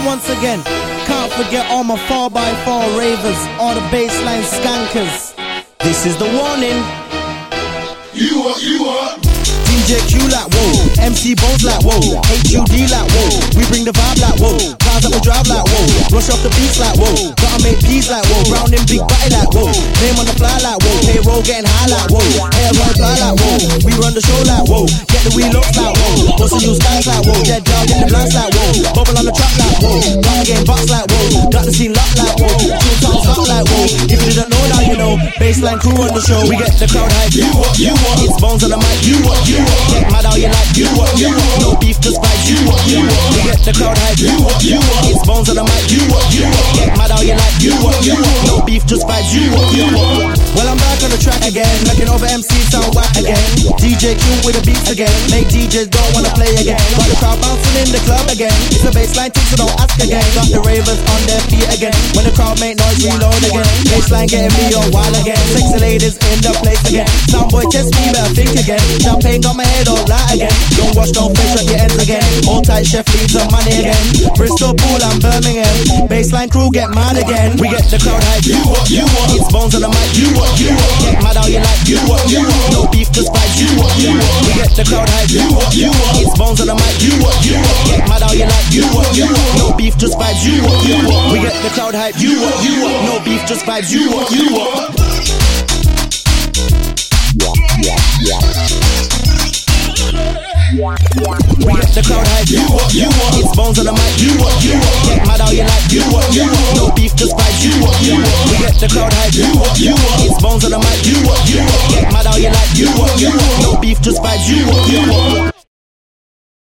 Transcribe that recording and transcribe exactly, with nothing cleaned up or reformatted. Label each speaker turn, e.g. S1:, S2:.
S1: once again. Can't forget all my four by four ravers, all the baseline skankers. This is the warning.
S2: You are, you are.
S1: D J Q like whoa, M C Bones like whoa, H U D like whoa. We bring the vibe like whoa, cars that we drive like whoa. Rush off the beats like whoa, gotta make peas like whoa. Round in big body like whoa, name on the fly like whoa. Payroll getting high like whoa, hair on fly like whoa. We run the show like whoa, get the wheel up like whoa. Bustin' new skies like whoa, dead dog in the blinds like whoa. Bubble on the track like whoa, got the game box like whoa. Got the scene locked like whoa, two times hot like whoa. If you didn't know now you know, baseline crew on the show. We get the crowd hype, you what, you what. It's Bones on the mic, you what, you what. Get mad how you like, you what, you what. No beef, just vibes, you what, you what. We get the crowd hype, you what, you what. It's Bones on the mic, you what, you what. Get mad how you like, you what, you what. No beef, just vibes, you what, you what. Well, I'm back on the track again, making over M Cs sound whack again. D J Q with the beats again, make D Js don't wanna play again. Got the crowd bouncing in the club again. It's a baseline thing, so don't ask again. Got the ravers on their feet again. When the crowd make noise, reload again. Baseline getting me on wild again. Sexy ladies in the place again. Soundboy test me, better think again. Champagne got my head all light again. Don't wash, don't face at your ends again. Hold tight, chef leads on money again. Bristol, Pool and Birmingham. Baseline crew get mad again. We get the crowd hype. You what, you what. It's Bones on the mic. You what, you what. Get mad how you like. You what, you what. No beef, just vibes. You what, you what. We get the crowd hype. You what, you what. It's Bones on the mic. You what, you what. Get mad how you like. You what, you what. No beef, just vibes. You what, you what. We get the crowd hype. You what, you what. No beef, just vibes. You what, you what. We get the crowd hype, you what, you what. It's Bones on the mic, you what, you what. Get mad how you like, you what, you what. No beef, just vibes, you what, you what. We get the crowd hype, you what, you what. It's Bones on the mic, you what, you what. Get mad how you like, you what, you what. No beef, just vibes, you what, you what.